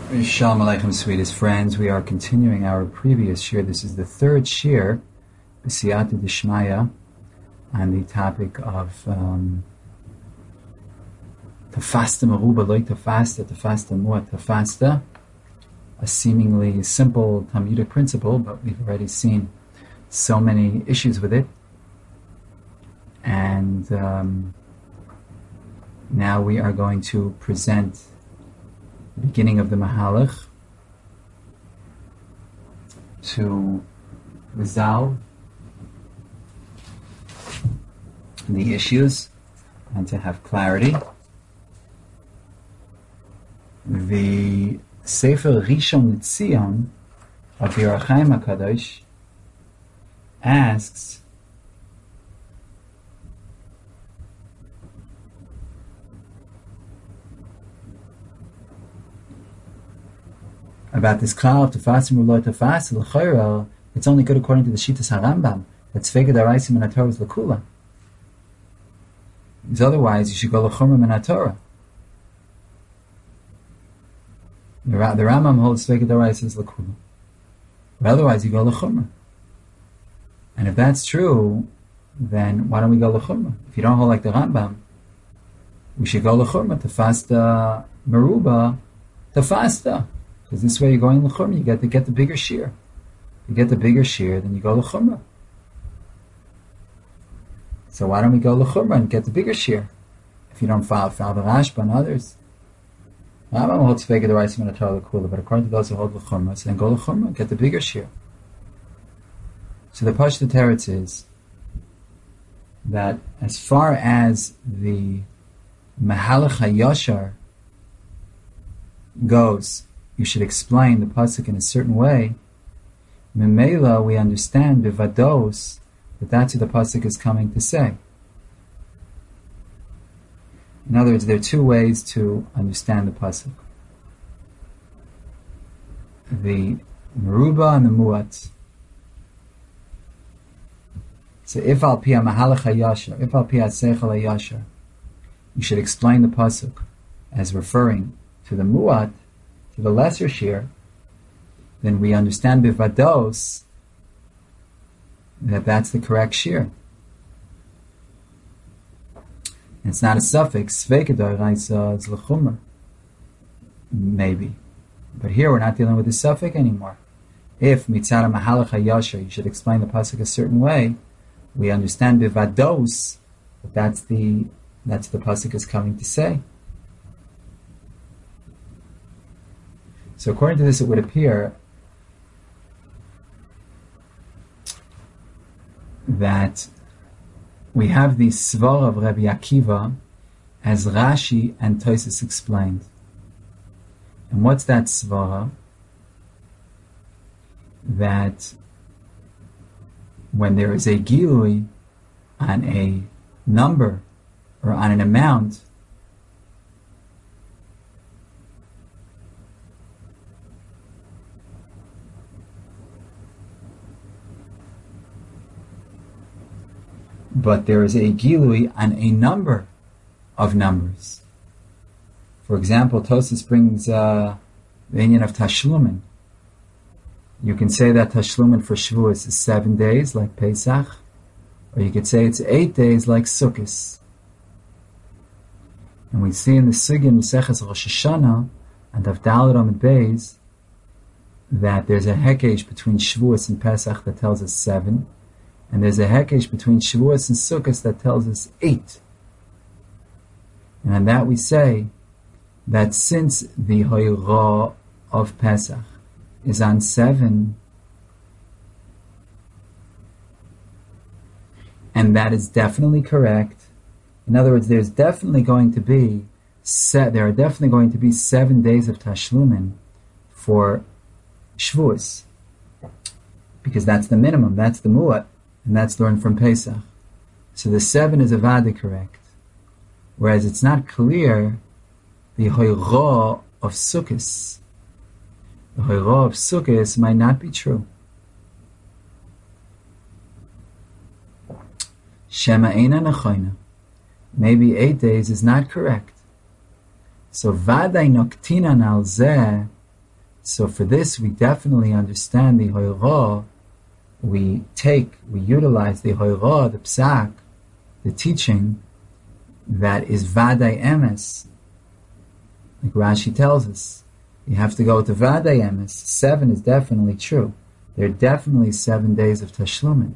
Shalom Aleichem, sweetest friends. We are continuing our previous shir. This is the third shir, B'siyata D'Shmaya, on the topic of Tafasta Meruba, Loi Tafasta, Tafasta Muat Tafasta, a seemingly simple Talmudic principle, but we've already seen so many issues with it. And now we are going to present the beginning of the Mahalach to resolve the issues and to have clarity. The Sefer Rishon LeZion of the Ohr HaChaim HaKadosh asks about this klal of tefasim u'lo tefas l'chayra. It's only good according to the Shittas HaRambam that tzvega d'araisim min haTorah is l'kula. Because otherwise, you should go l'chumra min haTorah. The Rambam holds tzvega d'araisim is l'kula, but otherwise you go l'chumra. And if that's true, then why don't we go l'chumra? If you don't hold like the Rambam, we should go l'chumra tefasta meruba tefasta. Because this way you're going l'chumra, you get the bigger shear. You get the bigger shear, then you go l'chumra. So why don't we go l'chumra and get the bigger shear? If you don't follow the Rashba and others. Rambam holds tzvega d'araisim min haTorah l'kula, but according to those who hold l'chumra, so then go l'chumra, get the bigger shear. So the Pashto Teretz is that as far as the Mahalach HaYashar goes, you should explain the pasuk in a certain way. Memela, we understand bevados that that's what the pasuk is coming to say. In other words, there are two ways to understand the pasuk: the meruba and the muat. So, if al pi mahalach hayashar, if al pi seichel hayashar, you should explain the pasuk as referring to the muat, to the lesser shear, then we understand bivados that that's the correct shear. And it's not a suffix. Tzvega d'oraisa is l'chumra, maybe, but here we're not dealing with the suffix anymore. If mitzara mahalach hayashar, you should explain the pasuk a certain way, we understand bivados that that's the pasuk is coming to say. So according to this, it would appear that we have the svara of Rabbi Akiva as Rashi and Tosfos explained. And what's that svara? That when there is a gilui on a number or on an amount, but there is a gilui on a number of numbers. For example, Tosfos brings the inyan of Tashlumin. You can say that Tashlumin for Shavuos is 7 days, like Pesach, or you could say it's 8 days, like Sukkot. And we see in the Sugya in Maseches Rosh Hashanah and Avdal Ramad Beis that there's a hekesh between Shavuos and Pesach that tells us 7. And there's a hekesh between Shavuos and Sukkot that tells us 8. And on that we say that since the Hoyrah of Pesach is on 7, and that is definitely correct. In other words, there are definitely going to be 7 days of Tashlumin for Shavuos, because that's the minimum, that's the mu'at. And that's learned from Pesach. So the 7 is avada correct. Whereas it's not clear the hoyrah of Sukkot. The hoyrah of Sukkot might not be true. Shema eina nechoina. Maybe 8 days is not correct. So vaday noktinan al zeh So for this, we definitely understand the hoira. We utilize the hoira, the psak, the teaching that is vaday emes. Like Rashi tells us, you have to go to vaday emes. 7 is definitely true. There are definitely 7 days of tashlumin.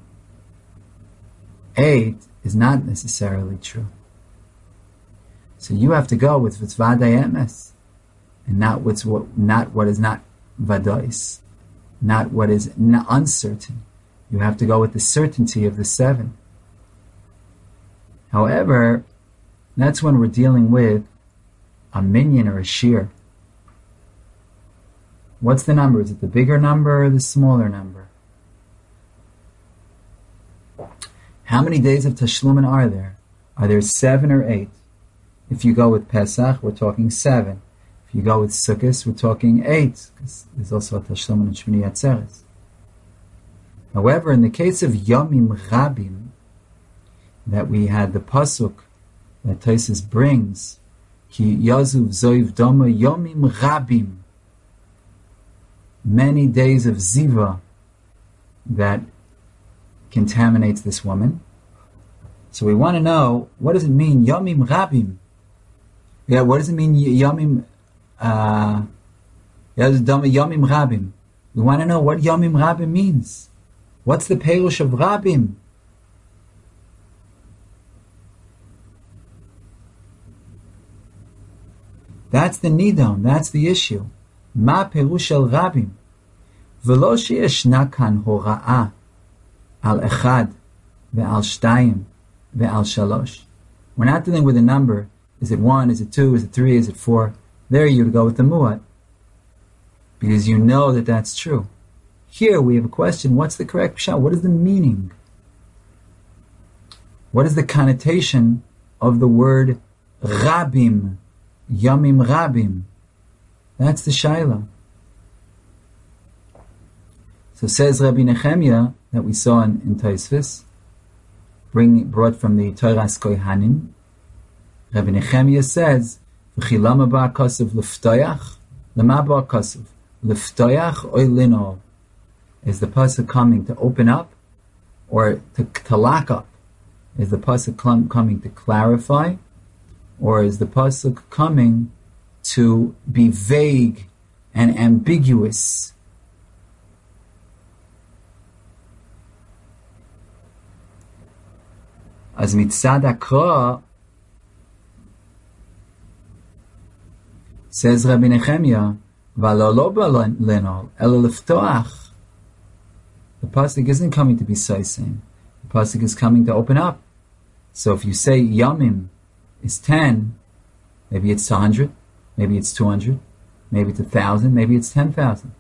8 is not necessarily true. So you have to go with what's vaday emes, and not what is not vadais, not what is uncertain. You have to go with the certainty of the 7. However, that's when we're dealing with a minyan or a shear. What's the number? Is it the bigger number or the smaller number? How many days of tashlumin are there? Are there 7 or 8? If you go with Pesach, we're talking 7. If you go with Sukkot, we're talking 8, because there's also a tashlumin and Shmini Atzeres. However, in the case of Yomim Rabim, that we had the pasuk that Taisus brings, Ki Yazuv Zoiv Doma Yomim Rabim, many days of ziva that contaminates this woman. So we want to know, what does it mean, Yomim Rabim? Yeah, what does it mean, Yomim Doma Yomim Rabim? We want to know what Yomim Rabim means. What's the perush of Rabim? That's the nidon, that's the issue. Ma perush el Rabim? V'lo sheyeshna kan hora'ah al echad ve'al shtayim ve'al shalosh. We're not dealing with a number. Is it 1? Is it 2? Is it 3? Is it 4? There you would go with the mu'at, because you know that that's true. Here we have a question, what's the correct pshat? What is the meaning? What is the connotation of the word Rabim? Yomim Rabim. That's the shaila. So says Rabbi Nechemia, that we saw in Tosfos, brought from the Toras Kohanim. Rabbi Nechemia says, "V'chilama ba'akasav l'ftayach, lama ba'akasav l'ftayach oy linol." Is the pasuk coming to open up, or to lock up? Is the pasuk coming to clarify, or is the pasuk coming to be vague and ambiguous? As mitzad akra, says Rabbi Nechemia, v'alo lo ba'lenol ela leftoach. The pasuk isn't coming to be soising. The pasuk is coming to open up. So if you say yamim is 10, maybe it's 100, maybe it's 200, maybe it's 1,000, maybe it's 10,000.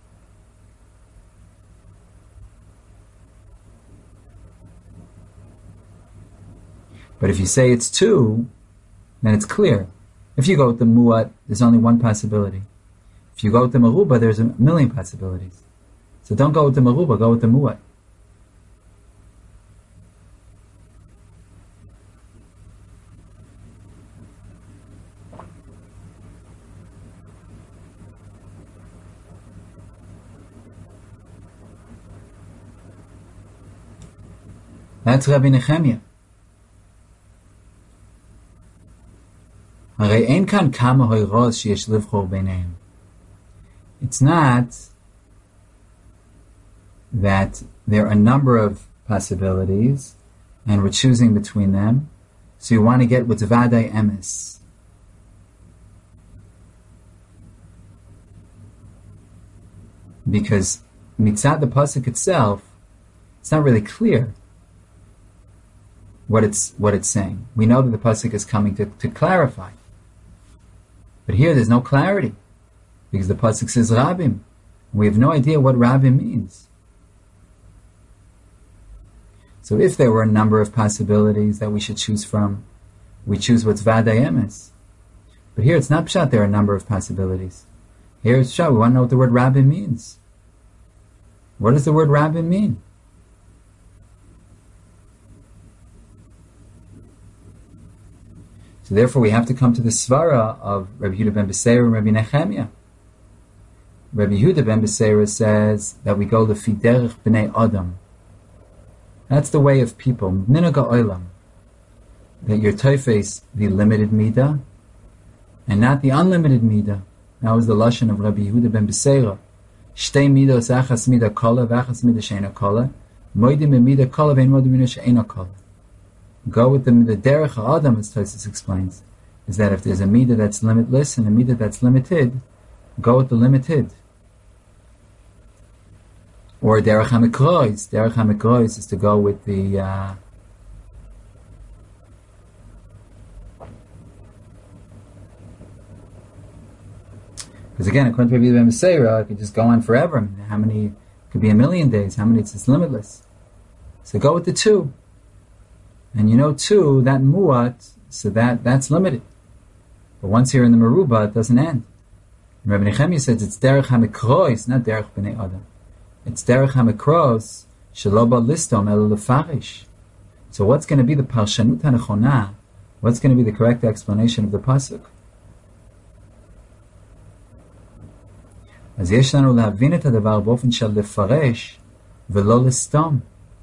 But if you say it's 2, then it's clear. If you go with the mu'at, there's only one possibility. If you go with the meruba, there's a million possibilities. So don't go with the meruba, go with the mu'at. That's Rabbi Nechemia. It's not that there are a number of possibilities and we're choosing between them, so you want to get what's vaday emes. Because mitzad the pasuk itself, it's not really clear what it's saying. We know that the pasuk is coming to clarify. But here there's no clarity, because the pasuk says Rabim. We have no idea what Rabim means. So if there were a number of possibilities that we should choose from, we choose what's vaday emes. But here it's not pshat, there are a number of possibilities. Here it's pshat, we want to know what the word Rabim means. What does the word Rabim mean? So therefore we have to come to the svara of Rabbi Yehuda ben Beseir and Rabbi Nechemia. Rabbi Yehuda ben Beseira says that we go lefi derech b'nei Adam. That's the way of people. Minhag ha'olam. That your teifes the limited midah, and not the unlimited midah. That was the lashon of Rabbi Yehuda ben Beseira. Shtei midos achas midah kala v'achas midah she'ena kala. Moedim midah kala v'en moedim midah she'ena kala. Go with the derech ha'adam, as Tosfos explains, is that if there's a midah that's limitless and a midah that's limited, go with the limited. Or derech hamikrois. Derech hamikrois is to go with the because again, according to Rabbi Ben Beseira, it could just go on forever. I mean, how many? It could be a million days. How many? It's limitless. So go with the two. And you know, two, that muat, so that's limited. But once you're in the meruba, it doesn't end. And Rabbi Nechemia says it's derech hamikrois, not derech b'nei adam. It's derech hamikros shelo ba listom elo lefarish. So what's going to be the parshanut hanechona? What's going to be the correct explanation of the pasuk? אז יש לנו להבין את הדבר באופן של לפרש ולא לסתום.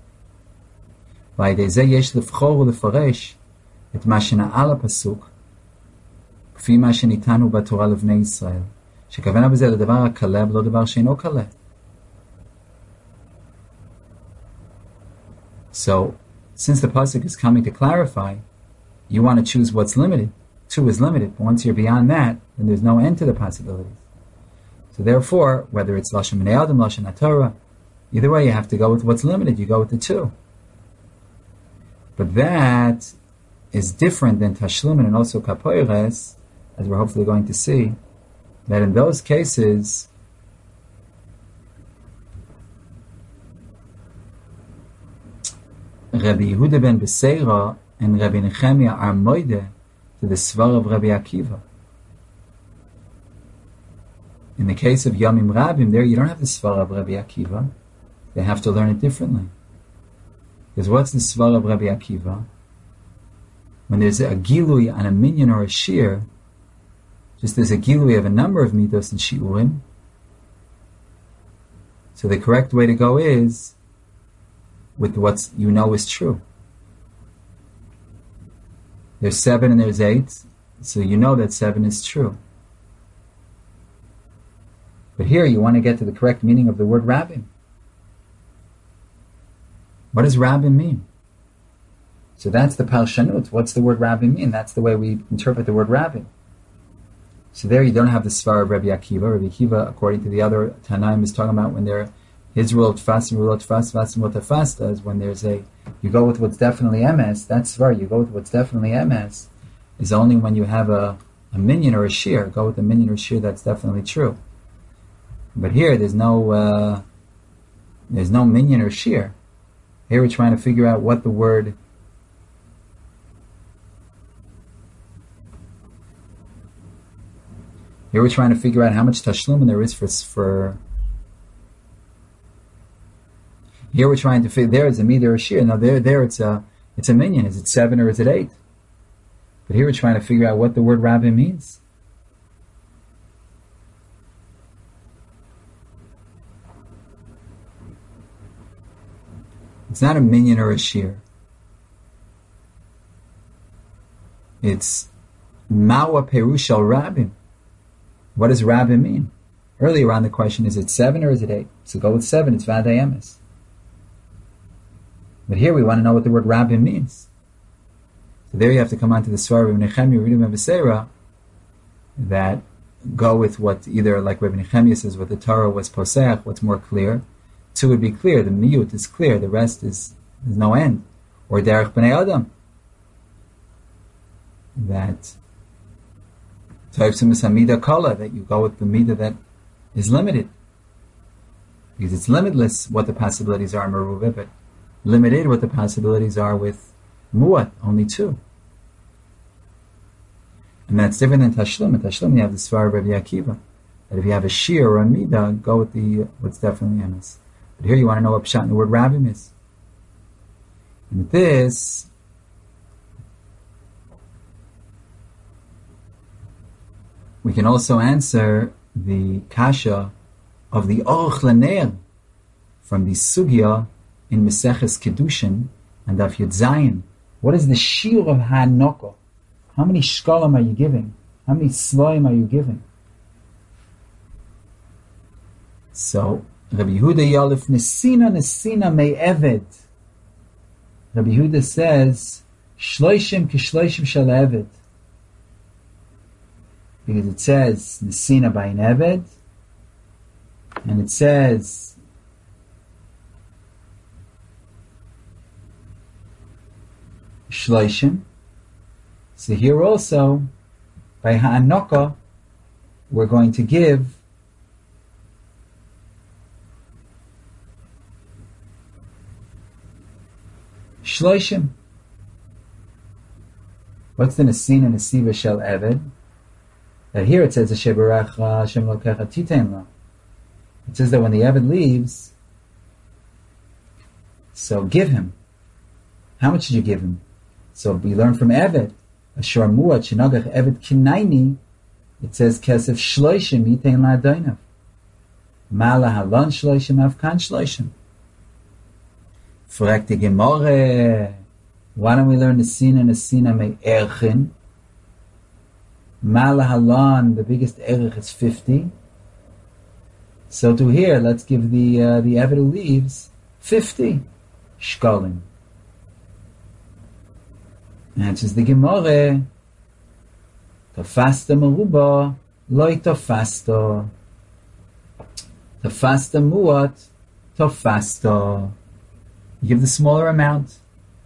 ועל זה יש לבחור ולפרש את מה שנעל הפסוק, כפי מה שניתנו בתורה לבני ישראל, שכוונה בזה לדבר הקלה ולא דבר שאינו קלה. So, since the pasuk is coming to clarify, you want to choose what's limited. Two is limited, but once you're beyond that, then there's no end to the possibilities. So therefore, whether it's Lashon B'nei Adam, Lashon HaTorah, either way you have to go with what's limited, you go with the two. But that is different than Tashlumin and also Kapoires, as we're hopefully going to see, that in those cases, Rabbi Yehuda ben Beseira and Rabbi Nechemia are moide to the Svar of Rabbi Akiva. In the case of Yomim Rabim, there you don't have the Svar of Rabbi Akiva. They have to learn it differently. Because what's the Svar of Rabbi Akiva? When there's a Gilui on a minyan or a shir, just there's a Gilui of a number of midos and shiurim. So the correct way to go is with what you know is true. There's 7 and there's 8, so you know that 7 is true. But here you want to get to the correct meaning of the word rabbim. What does rabbim mean? So that's the parshanut. What's the word rabbim mean? That's the way we interpret the word rabbim. So there you don't have the svar of Rabbi Akiva. Rabbi Akiva, according to the other Tanaim, is talking about when they're his rule of tfas and rule of tfas, tfas and what tfas does, when there's you go with what's definitely emes, that's svar. You go with what's definitely emes is only when you have a minyan or a shir. Go with a minyan or a shir that's definitely true. But here, there's no minyan or shir. Here we're trying to figure out what the word. Here we're trying to figure out how much tashlumin there is for. Here we're trying to figure. There is a midah or a shir. Now there it's a minyan. Is it 7 or is it 8? But here we're trying to figure out what the word rabbin means. It's not a minyan or a shir. It's mawa perush al rabbim. What does rabbim mean? Earlier on the question, is it 7 or is it 8? So go with 7, it's vadei emes. But here we want to know what the word rabbim means. So there you have to come on to the Svar of Nechemia, Rabbi Beseira, that go with what either, like Rabbi Nechemia says, what the Torah was posech, what's more clear. 2 would be clear, the miyut is clear, the rest is there's no end. Or derech b'nei adam. That Toivsim Hamida Kala, that you go with the midah that is limited. Because it's limitless what the possibilities are in Meruvah, but limited what the possibilities are with Mu'at, only 2. And that's different than Tashlum. In Tashlum you have the Svar of Rabbi Akiva. That if you have a Shir or a Midah, go with what's definitely emes. But here you want to know what Pshat in the word Rabbim is. And with this, we can also answer the kasha of the Aruch LaNer from the Sugya in Meseches Kedushin and Daf Yud Zayin. What is the shiur of Hanoko? How many shkalim are you giving? How many sloim are you giving? So, Rabbi Yehuda Yalif Nesina Mei Eved. Rabbi Yehuda says, Shloishim Kishloishim Shel Eved. Because it says Nesina by an Eved, and it says Shloishim. So here also, by Ha'anokah, we're going to give Shloishim. What's the Nesina Nesiva Shel Eved? Here it says Asher Barecha Hashem Lokecha Titein Lo. It says that when the Eved leaves, so give him. How much did you give him? So we learn from Eved, Asher Muat Shenagach Eved Kinaini. It says Kesef Shloishim Yitein LaAdonav. Mala Halon Shloishim Avkan Shloishim. Fragt die Gemorre. Why don't we learn Nesina Mei Erchin? Mala Halon, the biggest erich is 50. So to here, let's give the Eved who leaves 50 shkalim. Answers the Gemorre. Tafasta meruba, loy tafasta. Tafasta muat, tafasta. You give the smaller amount.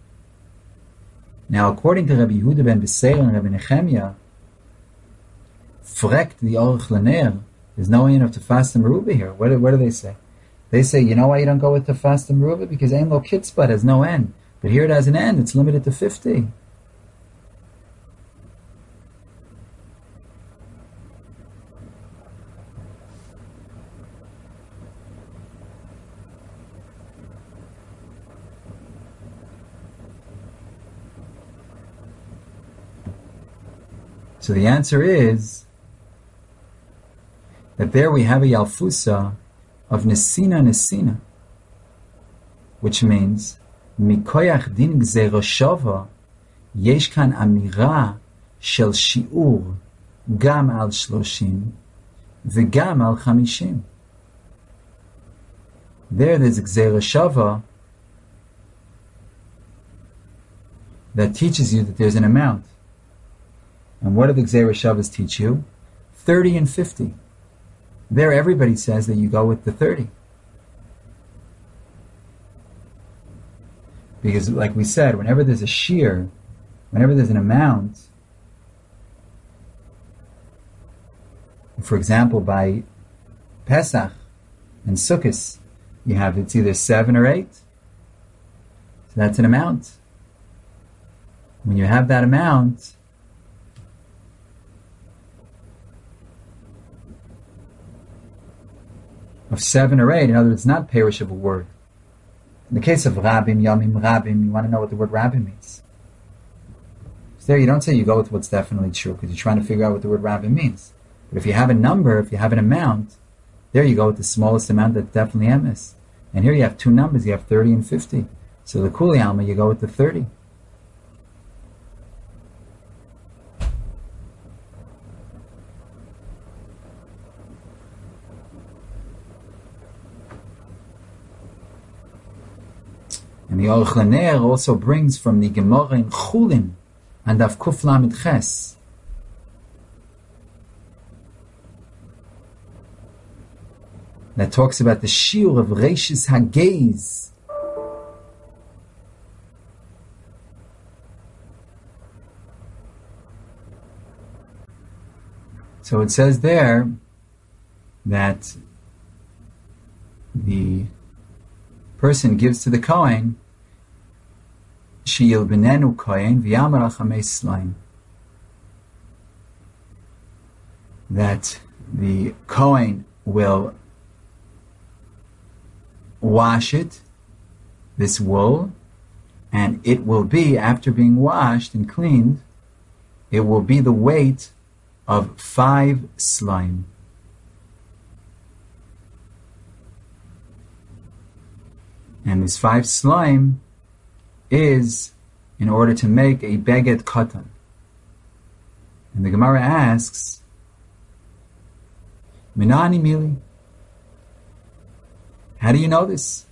Now, according to Rabbi Yehuda ben Beseir and Rabbi Nechemia, frekt the Aruch LaNer, there's no way enough to fast the meruba here. What do they say? They say, you know why you don't go with the fast the meruba? Because Ein Lo Kitzbah has no end. But here it has an end. It's limited to 50. So the answer is that there we have a Yalfusa of Nesina, which means Mikoyach din gzera shava yesh kan amira shel shi'ur gam al 30 v'gam al 50. There's gzera shava that teaches you that there's an amount. And what do the Gzeira Shavas teach you? 30 and 50. There everybody says that you go with the 30. Because like we said, whenever there's a shear, whenever there's an amount, for example, by Pesach and Sukkot, you have it's either 7 or 8. So that's an amount. When you have that amount, of 7 or 8, in other words, not perish of a word. In the case of Rabim, Yamim, Rabim, you want to know what the word Rabim means. So there you don't say you go with what's definitely true, because you're trying to figure out what the word Rabim means. But if you have a number, if you have an amount, there you go with the smallest amount that's definitely emes. And here you have two numbers, you have 30 and 50. So the Kuli Alma, you go with the 30. And the Aruch LaNer also brings from the Gemara in Chulin and Daf Kuf Lamed Ches that talks about the shiur of Reishis Hageiz. So it says there that the person gives to the Kohen Sheyil Benenu Kohen V'yamar Achamei Slaim, that the Kohen will wash it, this wool, and it will be, after being washed and cleaned, it will be the weight of 5 slime. And this 5 slime is in order to make a beged katan. And the Gemara asks, Minani mili? How do you know this?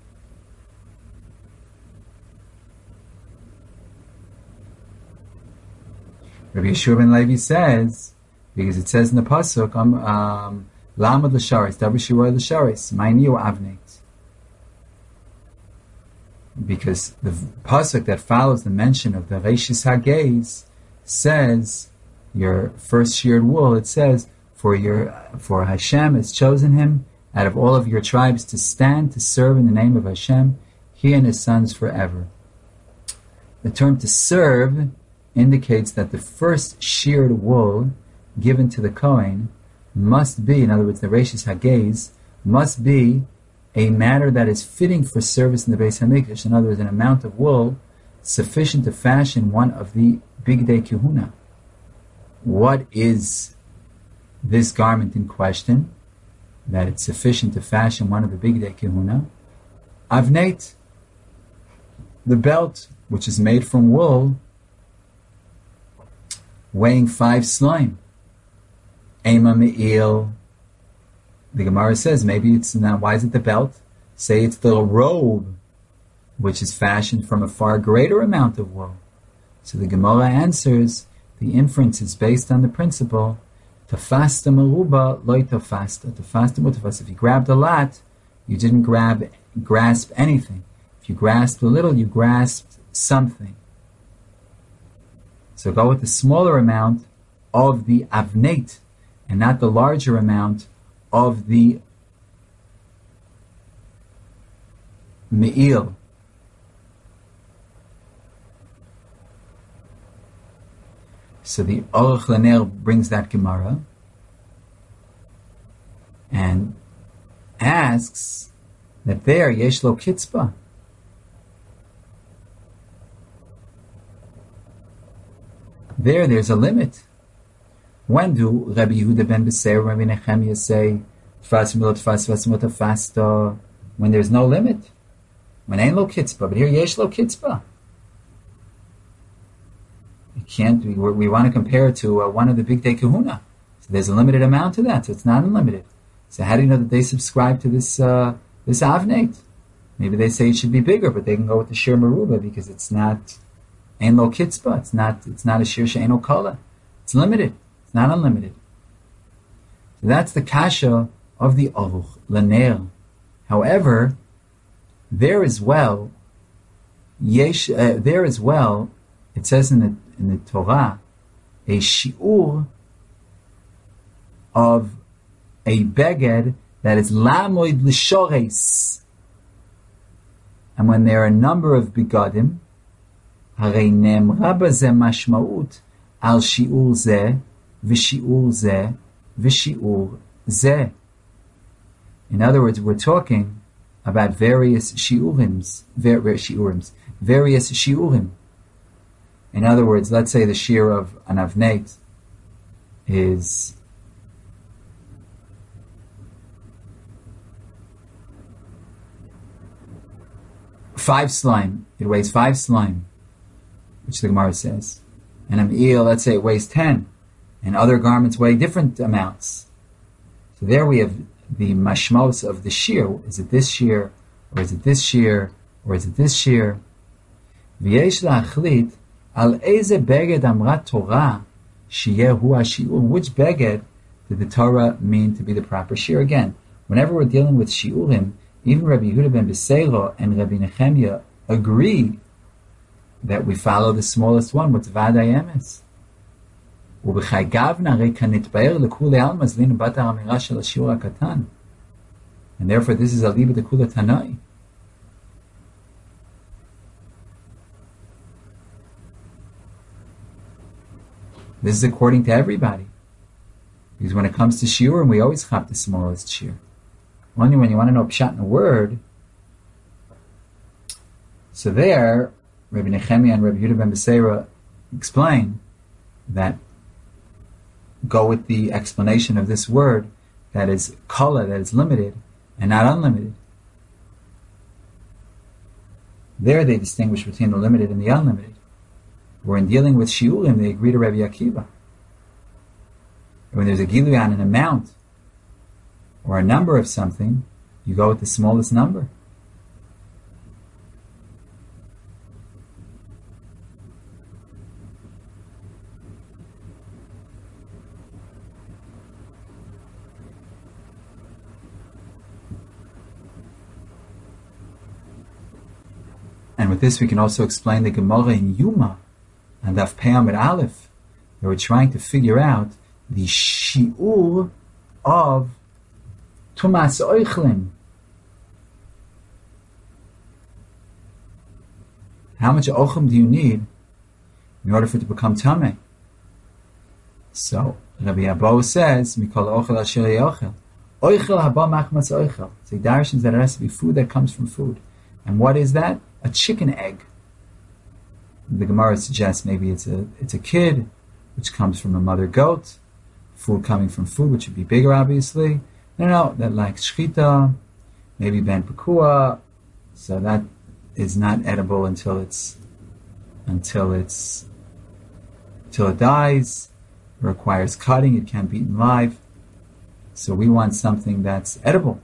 Rabbi Yeshua ben Levi says, because it says in the pasuk, Lamad l'sharis, Davar Shiroi l'sharis, Ma'ini or Avneit. Because the pasuk that follows the mention of the Reishis HaGeis says, your first sheared wool, it says, for Hashem has chosen him out of all of your tribes to stand to serve in the name of Hashem, he and his sons forever. The term to serve indicates that the first sheared wool given to the Kohen must be, in other words, the Reishis HaGeis, must be a matter that is fitting for service in the Beis HaMikdash. In other words, an amount of wool sufficient to fashion one of the Bigdei Kehuna. What is this garment in question that it's sufficient to fashion one of the Bigdei Kehuna? Avneit, the belt, which is made from wool, weighing 5 slime. Ema me'il. The Gemara says maybe it's not. Why is it the belt? Say it's the robe, which is fashioned from a far greater amount of wool. So the Gemara answers, the inference is based on the principle, tafasta meruba loy tafasta. Tafasta mutafasta. If you grabbed a lot, you didn't grasp anything. If you grasped a little, you grasped something. So go with the smaller amount of the avneit, and not the larger amount of the me'il. So the Aruch LaNer brings that Gemara and asks that there, yesh lo kitzpah. There's a limit. When do Rabbi Yehuda ben Beseir, Rabbi Nechemia say, fasta, when there's no limit? When ain't lo kitzpah, but here yesh lo kitzpah. You can't, we want to compare it to one of the Bigdei Kehuna. So there's a limited amount to that, so it's not unlimited. So how do you know that they subscribe to this avneit? Maybe they say it should be bigger, but they can go with the shir meruba because it's not ein lo kitzpah. It's not a shir she'eino kala. It's limited. It's not unlimited. So that's the kasha of the Aruch LaNer. However, there as well, it says in the Torah, a shiur of a beged that is lamoid l'shores. And when there are a number of begadim, harei nemra bazeh mashmaut al shiur zeh v'shiur zeh v'shiur zeh. In other words, we're talking about various shiurims, various shiurim. In other words, let's say the shear of an avneit is 5 slime. It weighs 5 slime, which the Gemara says. And an eel, let's say it weighs 10. And other garments weigh different amounts. So there we have the mashmos of the shear. Is it this shear, or is it this shear, or is it this shear? V'yesh la'achlit al eze beged amrat Torah sheyeh hu ha'shiur. Which beged did the Torah mean to be the proper shear? Again, whenever we're dealing with shiurim, even Rabbi Yehuda ben Beseiro and Rabbi Nechemia agree that we follow the smallest one, what's Vaday Emes. And therefore this is Aliba de Kula Tanai. This is according to everybody. Because when it comes to shiurim, we always chop the smallest shear. Only when you want to know pshat in a word. So there, Rabbi Nechemia and Rabbi Yehuda ben Beseira explain that go with the explanation of this word that is kala, that is limited, and not unlimited. There they distinguish between the limited and the unlimited. Where in dealing with shiurim, they agree to Rabbi Akiva. When there's a gilui on an amount or a number of something, you go with the smallest number. And with this we can also explain the Gemara in Yuma and Daf Pei Amud Aleph. They were trying to figure out the shi'ur of Tumas Oichlin. How much Ochim do you need in order for it to become Tameh? So, Rabbi Abba says, Mikol Ochel Asher Yochel. Oichel haba machmas oichel. So the directions that it has to be food that comes from food. And what is that? A chicken egg. The Gemara suggests maybe it's a kid, which comes from a mother goat. Food coming from food, which would be bigger, obviously. No, that likes shchita, maybe ben pekua. So that is not edible until it dies. It requires cutting. It can't be eaten live. So we want something that's edible.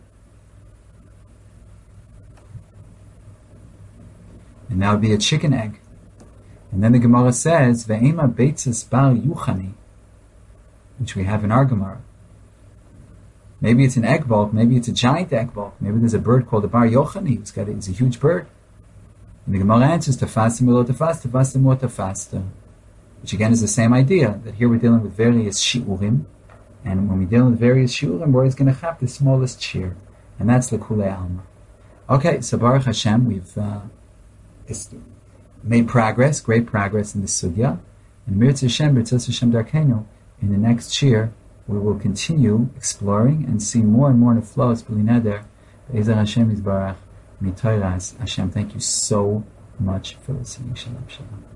And that would be a chicken egg. And then the Gemara says, Ve'ema beitzes bar yuchani, which we have in our Gemara. Maybe it's an egg bulk, maybe it's a giant egg bulk, maybe there's a bird called a bar yochani, it's a huge bird. And the Gemara answers, Tafasta milo tafasta, tafasta mo tafasta. Which again is the same idea, that here we're dealing with various shi'urim, and when we're dealing with various shi'urim, we're always going to have the smallest shir. And that's the Kulei Alma. Okay, so Baruch Hashem, we've made progress, great progress in this sugya. And Mirtz Hashem Darkenu, in the next shir, we will continue exploring and see more and more neflos b'li neder. Be'ezah Hashem Yisbarach, Mitoras Hashem. Thank you so much for listening. Shalom, shalom.